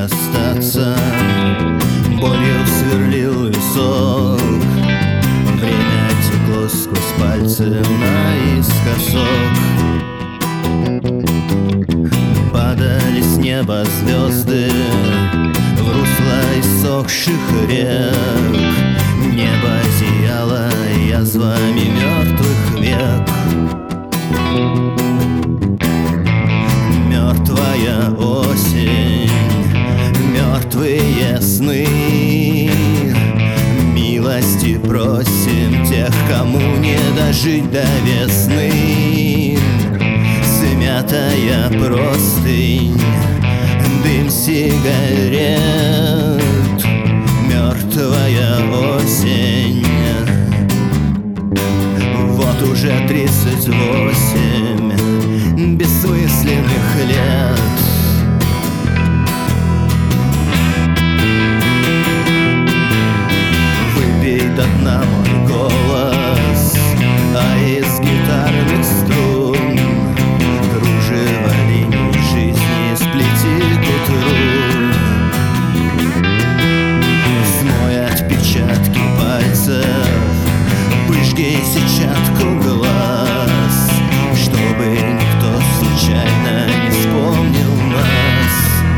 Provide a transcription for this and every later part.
расстаться. Болью сверлил висок, время текло сквозь пальцы наискосок. Падали с неба звезды в русло иссохших рек. Небо зияло язвами мертвых век. Мертвая осень, мертвые сны. Милости просим тех, кому не дожить до весны. Смятая простынь, дым сигарет. Мертвая осень. Вот уже 38 бессмысленных лет. Выпей до дна мой голос, а из гитарных струн кружево линий жизни сплети к утру. Смой отпечатки пальцев, выжги сетчатку глаз, чтобы никто случайно не вспомнил нас.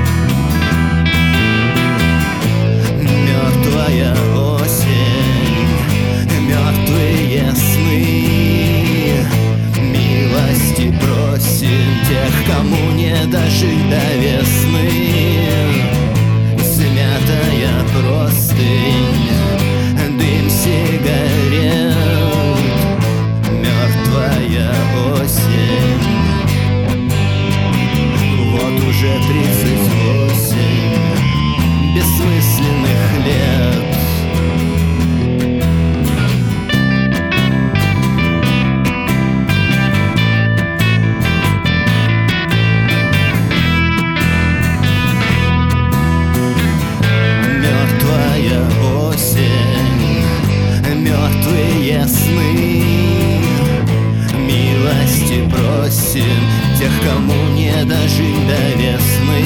Мертвая осень, мертвые сны. Милости просим тех, кому не дожить до весны. Смятая простынь, дым сигарет. Мертвая осень. Вот уже 38 бессмысленных лет. Мертвая осень, мертвые сны. Милости просим тех, кому не дожить до весны.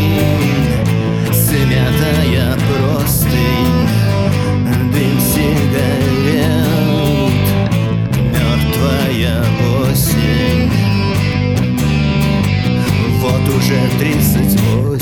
Смятая простынь, дым сигарет. Мертвая осень. Вот уже 38